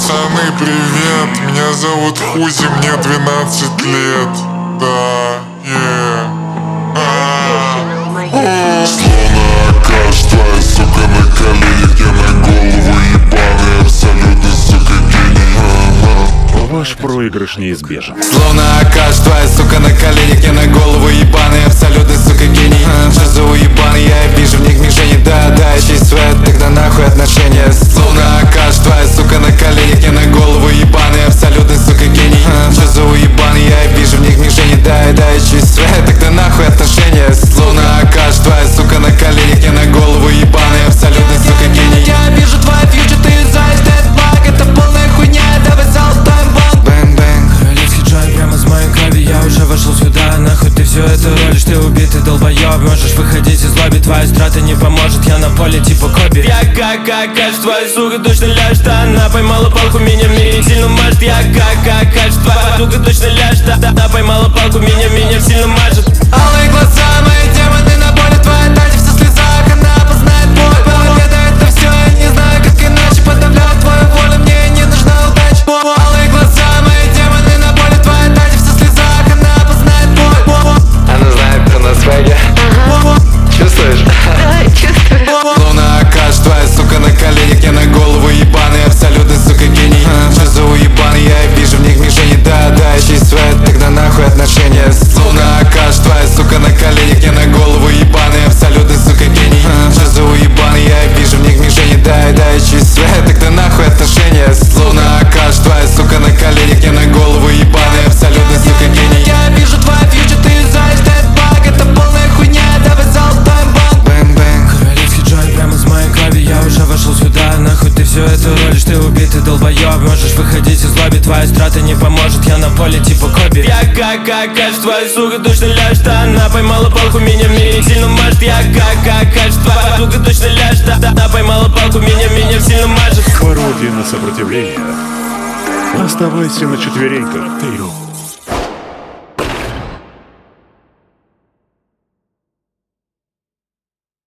Пацаны, привет, меня зовут Хузи, мне 12 лет. Да, Словно окаж, твоя сука на коленях, я на голову ебаный, абсолютно, сука, гений. Ваш проигрыш неизбежен. Словно окаж, твоя сука на коленях, я на голову ебаный, абсолютно, сука, гений. Что уебаный, я вижу в них мишени, да, честь свет, тогда нахуй отношения. Словно окаж, твоя сука на коленях, я на голову ебаный, абсолютно, сука, гений. Что уебаный, я вижу в них мишени, да, честь свет, тогда нахуй отношения. Словно окаж, твоя сука на коленях, я на голову ебаный, абсолютно, сука, гений. Я вижу твой фьючер, ты знаешь, этот баг, это полная хуйня, давай золотой бомб. Бэнг-бэнг. Королевский джой прямо с моей крови, я уже вошел сюда, нахуй ты все это ролишь, ты убитый долбоеб. Можешь выходить из лобби, твоя страта не поможет, я на поле типа Коби. Я как твоя сука точно ляжет, она поймала палку, меня в мире сильно мажет. Я как твоя сука точно ляжет, она поймала палку, меня сильно мажет. Алые глаза, мои демоны на поле, твоя дача вся в слезах, она познает боль. Победа это все, я не знаю как иначе, подавляю твою волю, мне не нужна удача. Алые глаза, мои демоны на поле, твоя дача вся в слезах, она познает боль. Она знает, кто на свеге. Чувствуешь? Да, чувствую. Словно окаж, твоя сука на коленях, я на голову ебаный, абсолютно, сука, гений. Что за уебаный, я вижу в них мишени, да, честь свет, тогда нахуй отношения. Словно окаж, твоя сука на коленях, я на голову ебаный, абсолютно, сука, гений. Что за уебаный, я вижу в них мишени, да, честь свет, тогда нахуй отношения. Словно окаж, твоя сука на коленях, я на голову ебаный, абсолютно, сука, гений. Я вижу твой фьючер, ты знаешь, этот баг, это полная хуйня, давай золотой бомб. Бэнг-бэнг. Королевский джой прямо с моей крови, я уже вошел сюда, нахуй ты все это ролишь, ты убитый долбоеб. Можешь выходить из лобби, твоя страта не поможет, я на поле типа Коби. Я как твоя сука точно ляжет, она поймала палку, меня в мире сильно мажет. Я как твоя сука точно ляжет, она поймала палку, меня сильно мажет. Пародия на сопротивление. Оставайся на четвереньках, ты